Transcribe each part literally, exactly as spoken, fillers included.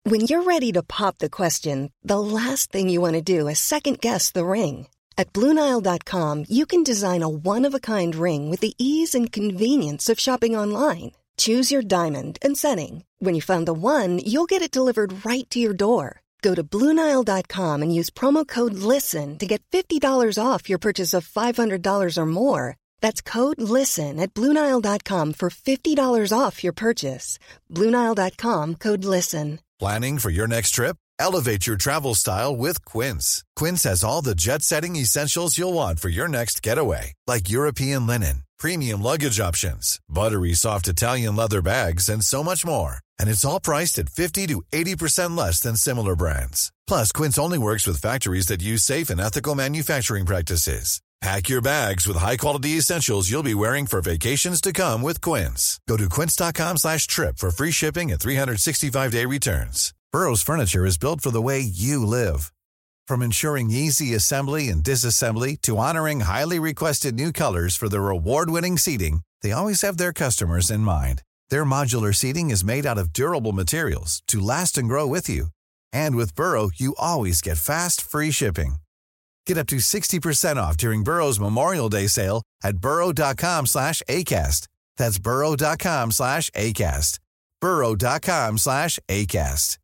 When you're ready to pop the question, the last thing you want to do is second-guess the ring. At Blue Nile dot com, you can design a one-of-a-kind ring with the ease and convenience of shopping online. Choose your diamond and setting. When you find the one, you'll get it delivered right to your door. Go to Blue Nile dot com and use promo code LISTEN to get fifty dollars off your purchase of five hundred dollars or more. That's code LISTEN at Blue Nile dot com for fifty dollars off your purchase. Blue Nile dot com, code LISTEN. Planning for your next trip? Elevate your travel style with Quince. Quince has all the jet-setting essentials you'll want for your next getaway, like European linen, premium luggage options, buttery soft Italian leather bags, and so much more. And it's all priced at fifty to eighty percent less than similar brands. Plus, Quince only works with factories that use safe and ethical manufacturing practices. Pack your bags with high-quality essentials you'll be wearing for vacations to come with Quince. Go to quince.com slash trip for free shipping and three sixty-five day returns. Burrow's furniture is built for the way you live. From ensuring easy assembly and disassembly to honoring highly requested new colors for their award-winning seating, they always have their customers in mind. Their modular seating is made out of durable materials to last and grow with you. And with Burrow, you always get fast, free shipping. Get up to sixty percent off during Burrow's Memorial Day sale at burrow.com slash ACAST. That's burrow.com slash ACAST. burrow.com slash ACAST.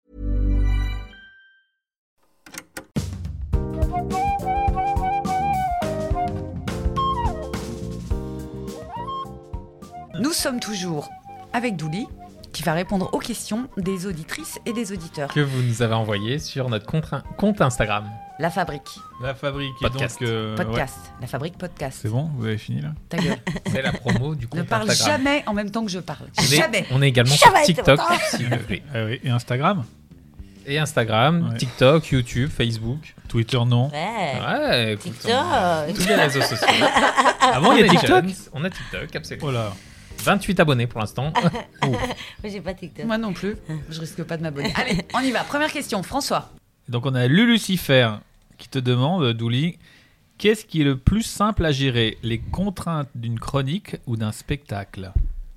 Nous sommes toujours avec Douli, qui va répondre aux questions des auditrices et des auditeurs. Que vous nous avez envoyé sur notre compte, compte Instagram. La Fabrique. La Fabrique. Podcast. Et donc, euh, Podcast. ouais. La Fabrique Podcast. C'est bon, vous avez fini là. Ta gueule. C'est la promo du compte Ne parle Instagram. jamais en même temps que je parle. On est, Jamais. on est également Jamais, sur TikTok. c'est si vous voulez. Ah oui. Et Instagram. Et Instagram, Ouais. TikTok, YouTube, Facebook. Twitter, non. Ouais. Ouais, écoute, TikTok. on a tous les réseaux sociaux. Ah bon, il y a On est TikTok jeunes, On a TikTok, absolument. Oh là. vingt-huit abonnés pour l'instant. Moi, j'ai pas TikTok. Moi non plus. Je risque pas de m'abonner. Allez, on y va. Première question. François. Donc on a Lulucifer qui te demande, Douli, qu'est-ce qui est le plus simple à gérer, les contraintes d'une chronique ou d'un spectacle ?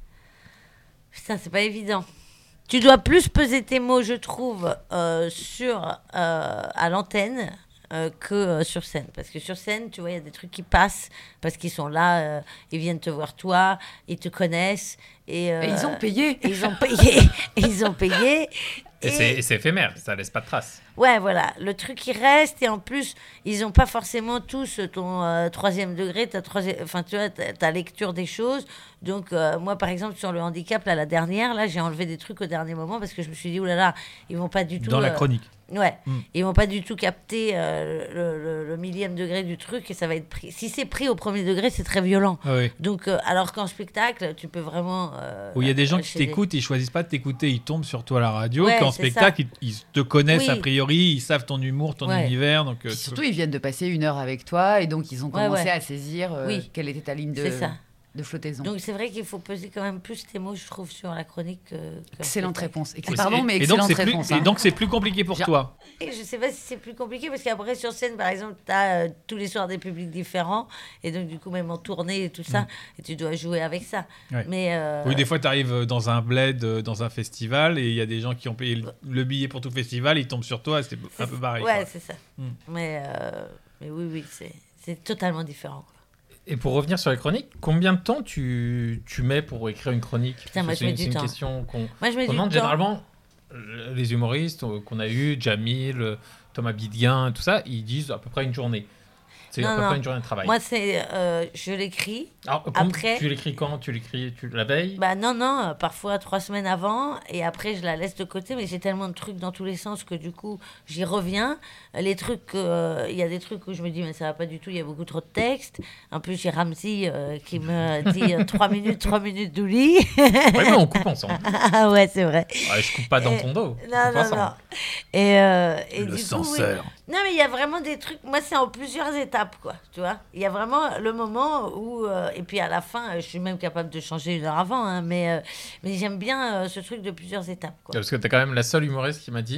Putain, c'est pas évident. Tu dois plus peser tes mots, je trouve, euh, sur, euh, à l'antenne euh, que euh, sur scène. Parce que sur scène, tu vois, il y a des trucs qui passent parce qu'ils sont là, euh, ils viennent te voir toi, ils te connaissent. Et, euh, Et ils ont payé. et ils ont payé. et ils ont payé. Et, c'est, et c'est éphémère, ça laisse pas de traces. Ouais, voilà, le truc il reste et en plus ils n'ont pas forcément tous ton euh, troisième degré, ta troisième, enfin tu vois, ta, ta lecture des choses. Donc euh, moi par exemple sur le handicap là, la dernière là, j'ai enlevé des trucs au dernier moment parce que je me suis dit oulala, ils vont pas du tout Dans la euh, chronique. Ouais, Mm. ils vont pas du tout capter euh, le, le- le millième degré du truc et ça va être pris. Si c'est pris au premier degré, c'est très violent. Ah oui. Donc euh, alors qu'en spectacle, tu peux vraiment. euh, Où il y a des gens qui lâcher des- t'écoutent, ils choisissent pas de t'écouter, ils tombent sur toi à la radio. Ouais, Qu'en c'est spectacle, ils, ils te connaissent Oui. a priori, ils savent ton humour, ton Ouais. univers. Donc, euh, Puis tu surtout, peux- ils viennent de passer une heure avec toi et donc ils ont Ouais, commencé ouais. à saisir euh, Oui. quelle était ta ligne de, C'est ça. de flottaison. Donc c'est vrai qu'il faut peser quand même plus tes mots, je trouve, sur la chronique. que- que Excellente spectacle. réponse. Ex- Et- Pardon, mais et donc excellente c'est plus, réponse. et hein. donc c'est plus compliqué pour J'ai- toi. Et je sais pas si c'est plus compliqué parce qu'après sur scène par exemple tu as tous les soirs des publics différents et donc du coup même en tournée et tout ça et tu dois jouer avec ça. Mm. Ouais. Mais euh, Oui, des fois, tu arrives dans un bled, euh, dans un festival, et il y a des gens qui ont payé le, le billet pour tout le festival, ils tombent sur toi, c'est un peu pareil. ouais quoi. c'est ça. Mm. Mais euh, mais oui oui c'est c'est totalement différent. Et pour revenir sur les chroniques, combien de temps tu, tu mets pour écrire une chronique? Putain, moi, Parce je que mets c'est, du c'est temps. une question qu'on, Moi je mets qu'on du demande temps. généralement. euh, Les humoristes euh, qu'on a eu, Jamil, euh, Thomas Bidguin, tout ça, ils disent à peu près une journée. C'est à Non, peu non. près une journée de travail. Moi c'est euh, je l'écris. Alors, com- après- tu l'écris quand? Tu l'écris tu, la veille? Bah non, non, euh, parfois trois semaines avant, et après je la laisse de côté, mais j'ai tellement de trucs dans tous les sens que du coup j'y reviens. Les trucs, euh, il y a des trucs où je me dis mais ça va pas du tout, il y a beaucoup trop de texte. En plus j'ai Ramzi euh, qui me dit euh, trois minutes, trois minutes d'ouli. Ouais, mais on coupe ensemble. Ah ouais, c'est vrai. Ouais, je coupe pas dans Et- ton dos. on Non, coupe non, ensemble. non. Et, euh, et Le du coup, oui. censeur. Non, mais il y a vraiment des trucs. Moi, c'est en plusieurs étapes, quoi. Tu vois, il y a vraiment le moment où, euh, et puis à la fin, euh, je suis même capable de changer une heure avant, hein, mais euh, mais j'aime bien euh, ce truc de plusieurs étapes, quoi. Parce que t'es quand même la seule humoriste qui m'a dit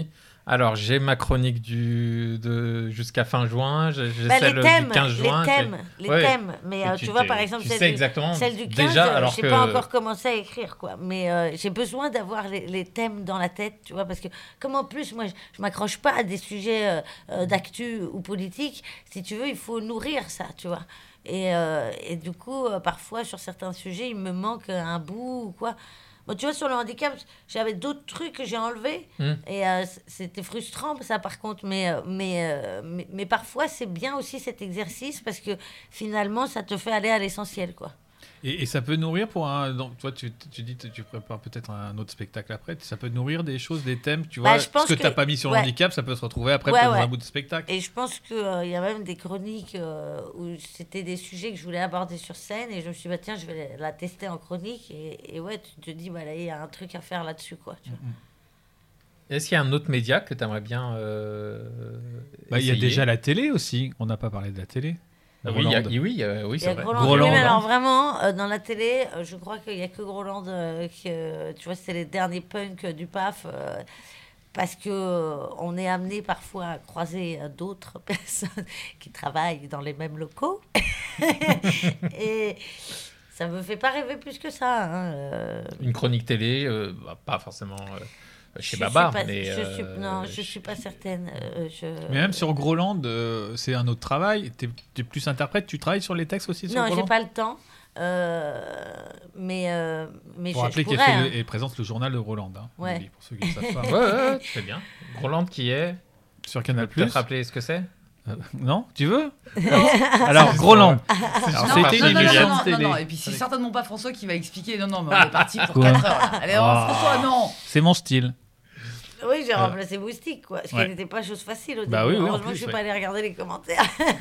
Alors, j'ai ma chronique du, de, jusqu'à fin juin, j'ai, j'ai Bah, celle les thèmes, du quinze juin. les thèmes, les Ouais. thèmes. Mais euh, Tu tu vois, t'es- par exemple, tu celle, sais du, exactement celle du quinze, déjà, euh, alors j'ai que- pas encore commencé à écrire, quoi. Mais euh, j'ai besoin d'avoir les, les thèmes dans la tête, tu vois, parce que comme en plus, moi, je, je m'accroche pas à des sujets euh, euh, d'actu ou politique. Si tu veux, il faut nourrir ça, tu vois. Et, euh, et du coup, euh, parfois, sur certains sujets, il me manque un bout ou quoi. Bon, tu vois, sur le handicap, j'avais d'autres trucs que j'ai enlevés. Mm. Et euh, c- c'était frustrant, ça, par contre. Mais, euh, mais, euh, mais, mais parfois, c'est bien aussi cet exercice parce que finalement, ça te fait aller à l'essentiel, quoi. Et, et ça peut nourrir pour un. Donc, toi, tu, tu dis que tu prépares peut-être un autre spectacle après. Ça peut nourrir des choses, des thèmes, tu Bah, vois. je pense Ce que, que- tu n'as pas mis sur ouais. le handicap, ça peut se retrouver après Ouais, peut-être dans ouais. un bout de spectacle. Et je pense qu'il euh, y a même des chroniques euh, où c'était des sujets que je voulais aborder sur scène. Et je me suis dit, bah, tiens, je vais la tester en chronique. Et, et ouais, tu te dis, bah, là, il y a un truc à faire là-dessus, quoi. Tu vois. Est-ce qu'il y a un autre média que tu aimerais bien euh, Bah, il y a essayer déjà la télé aussi. On n'a pas parlé de la télé. Ah oui, il y a- Groland. oui, euh, oui, Il y c'est a vrai. Groland. Groland, Oui, mais hein. alors vraiment, euh, dans la télé, euh, je crois qu'il n'y a que Groland, euh, qui, euh, tu vois, c'est les derniers punks euh, du P A F, euh, parce que euh, on est amené parfois à croiser euh, d'autres personnes qui travaillent dans les mêmes locaux. Et ça me fait pas rêver plus que ça. Hein, euh. Une chronique télé, euh, bah, pas forcément euh, chez Je Babar, suis pas- mais... je suis, euh, non, je suis pas certaine. euh, je... Mais même sur Groland, euh, c'est un autre travail. Tu es plus interprète. Tu travailles sur les textes aussi sur Non, j'ai Groland pas le temps. euh, mais euh, mais Pour je, rappeler je qu'elle pourrais, fait hein. le- elle présente le journal de Groland. Hein, on Ouais. dit, pour ceux qui ne savent pas. Ouais, ouais, ouais, très bien. Groland qui est... Sur Tu Canal peux peut-être plus. rappeler ce que c'est Non, tu veux Alors, Groland. Alors, Non, c'était non, une non, émission non, non, de télé. non, non. Et puis c'est certainement pas François qui va expliquer. Non, non, mais on est parti pour Quoi quatre heures. Là. Allez, non, Ah. François, non. C'est mon style. Oui, j'ai remplacé Moustique, quoi. Ce Ouais. qui n'était pas chose facile au Bah début. oui, oui, en Heureusement plus, que je suis ouais. pas allée regarder les commentaires.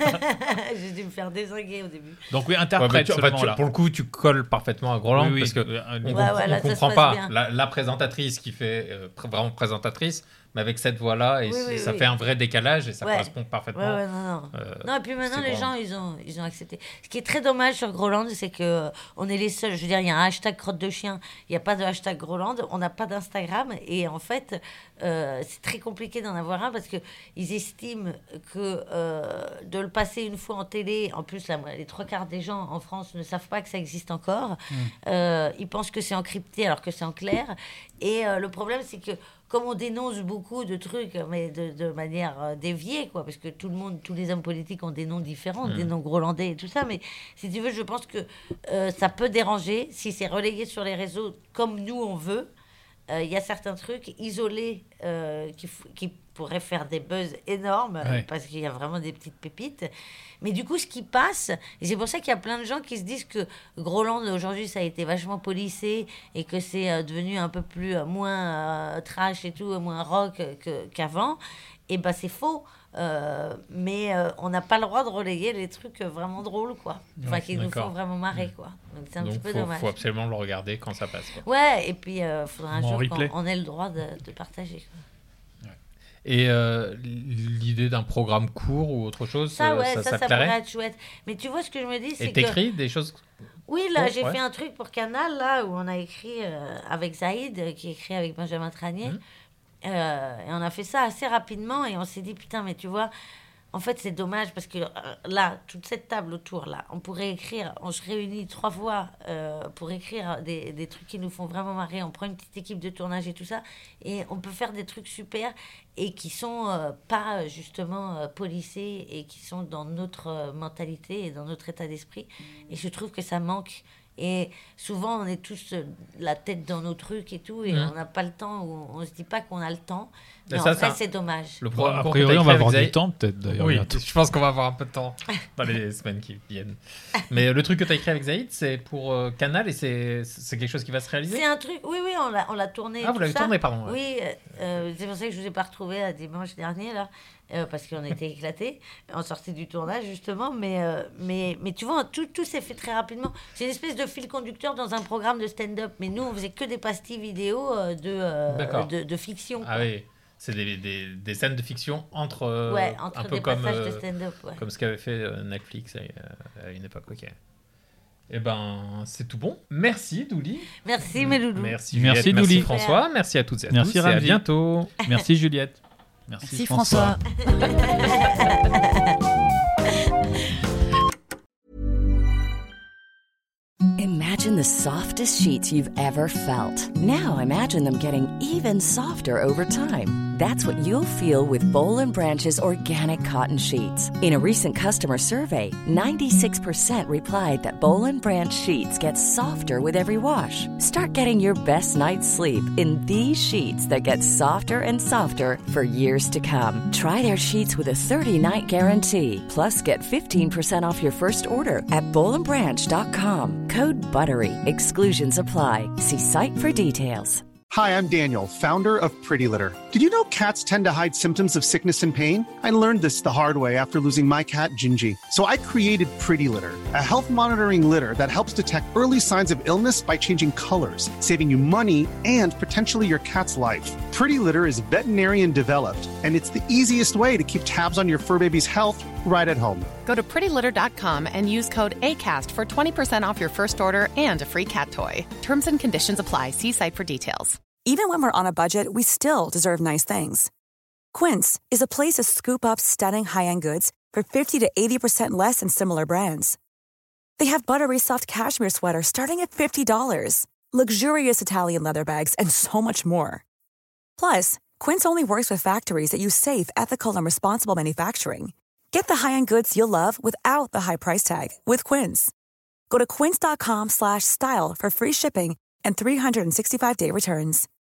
J'ai dû me faire désinguer au début. Donc, oui, Ouais, mais interprète tu- en fait, seulement tu- là. Pour le coup, tu colles parfaitement à Groland, Oui, oui. parce que Euh, on, ouais, comprend- ouais, là, on ça se comprend passe pas bien. la, la présentatrice qui fait euh, pr- vraiment présentatrice, mais avec cette voix-là, et Oui, c- oui, ça oui. fait un vrai décalage et ça Ouais. correspond Ouais, parfaitement. ouais, non, non. Euh, non, et puis maintenant, c'est les Groland. gens, ils ont, ils ont accepté. Ce qui est très dommage sur Groland, c'est que euh, on est les seuls. Je veux dire, il y a un hashtag crotte de chien, il n'y a pas de hashtag Groland, on n'a pas d'Instagram. Et en fait, euh, c'est très compliqué d'en avoir un parce qu'ils estiment que euh, de le passer une fois en télé, en plus, là, les trois quarts des gens en France ne savent pas que ça existe encore. Euh, ils pensent que c'est encrypté alors que c'est en clair. Et euh, le problème, c'est que comme on dénonce beaucoup de trucs, mais de, de manière euh, déviée, quoi, parce que tout le monde, tous les hommes politiques ont des noms différents, des noms grolandais et tout ça, mais si tu veux, je pense que euh, ça peut déranger si c'est relayé sur les réseaux comme nous on veut. Euh, Il y a certains trucs isolés euh, qui, f- qui pourraient faire des buzz énormes, euh, Ouais. parce qu'il y a vraiment des petites pépites. Mais du coup, ce qui passe, et c'est pour ça qu'il y a plein de gens qui se disent que Groland, aujourd'hui, ça a été vachement policé et que c'est euh, devenu un peu plus, euh, moins euh, trash et tout, euh, moins rock que- qu'avant. Et ben c'est faux. Euh, mais euh, on n'a pas le droit de relayer les trucs euh, vraiment drôles, quoi. Enfin, Ouais, qui nous d'accord. font vraiment marrer, quoi. Donc c'est un Donc, petit peu faut, dommage. faut absolument le regarder quand ça passe. quoi. Ouais, et puis il faudra un En jour replay. qu'on on ait le droit de, de partager. quoi. Et euh, l'idée d'un programme court ou autre chose, Ça, euh, ouais, ça, ça, ça ça, te plairait pourrait être chouette. Mais tu vois, ce que je me dis, c'est Et que... t'écris des choses Oui, là, Oh, j'ai ouais. fait un truc pour Canal, là, où on a écrit euh, avec Zaïd, euh, qui écrit avec Benjamin Tranier. Mhm. Euh, et on a fait ça assez rapidement, et on s'est dit, putain, mais tu vois, en fait, c'est dommage, parce que euh, là, toute cette table autour, là, on pourrait écrire, on se réunit trois fois euh, pour écrire des, des trucs qui nous font vraiment marrer. On prend une petite équipe de tournage et tout ça, et on peut faire des trucs super, et qui sont euh, pas, euh, justement, euh, policés, et qui sont dans notre euh, mentalité et dans notre état d'esprit. Et je trouve que ça manque. Et souvent, on est tous euh, la tête dans nos trucs et tout, et Mhm. on n'a pas le temps, ou on se dit pas qu'on a le temps. Mais Mais ça, en c'est un- fait, c'est dommage. Le Bon, programme a court que priori, t'as on va écrit avoir avec du Zaïd- temps, peut-être, d'ailleurs. Oui, bientôt. je pense qu'on va avoir un peu de temps dans les semaines qui viennent. Mais euh, le truc que tu as écrit avec Zaïd, c'est pour euh, Canal et c'est c'est quelque chose qui va se réaliser C'est un truc, oui, oui, on l'a, on l'a tourné. et Ah, vous tout l'avez ça. tourné, pardon. ouais. Oui, euh, euh, c'est pour ça que je vous ai pas retrouvé à dimanche dernier, là, euh, parce qu'on était éclatés, en sortie du tournage, justement. Mais, euh, mais, mais tu vois, tout, tout s'est fait très rapidement. C'est une espèce de fil conducteur dans un programme de stand-up. Mais nous, on faisait que des pastilles vidéo euh, de, euh, D'accord. de, de fiction. Ah quoi. oui, c'est des, des, des scènes de fiction entre, euh, Ouais, entre un peu des comme, passages euh, de stand-up. Ouais. comme ce qu'avait fait euh, Netflix à, à une époque. Ok. Eh ben, c'est tout bon. Merci Douli. Merci, mes loulous. Merci Merci, Juliette, merci Douli. François. Merci à toutes et à Merci, tous. Et à Ramzi. bientôt. Merci, Juliette. Merci, Merci François. François. Imagine the softest sheets you've ever felt. Now imagine them getting even softer over time. That's what you'll feel with Boll and Branch's organic cotton sheets. In a recent customer survey, ninety-six percent replied that Boll and Branch sheets get softer with every wash. Start getting your best night's sleep in these sheets that get softer and softer for years to come. Try their sheets with a thirty-night guarantee. Plus, get fifteen percent off your first order at boll and branch dot com. Code BUTTERY. Exclusions apply. See site for details. Hi, I'm Daniel, founder of Pretty Litter. Did you know cats tend to hide symptoms of sickness and pain? I learned this the hard way after losing my cat, Gingy. So I created Pretty Litter, a health monitoring litter that helps detect early signs of illness by changing colors, saving you money and potentially your cat's life. Pretty Litter is veterinarian developed, and it's the easiest way to keep tabs on your fur baby's health right at home. Go to pretty litter dot com and use code ACAST for twenty percent off your first order and a free cat toy. Terms and conditions apply. See site for details. Even when we're on a budget, we still deserve nice things. Quince is a place to scoop up stunning high-end goods for fifty to eighty percent less than similar brands. They have buttery soft cashmere sweaters starting at fifty dollars, luxurious Italian leather bags, and so much more. Plus, Quince only works with factories that use safe, ethical, and responsible manufacturing. Get the high-end goods you'll love without the high price tag with Quince. Go to quince dot com slash style for free shipping and three sixty-five day returns.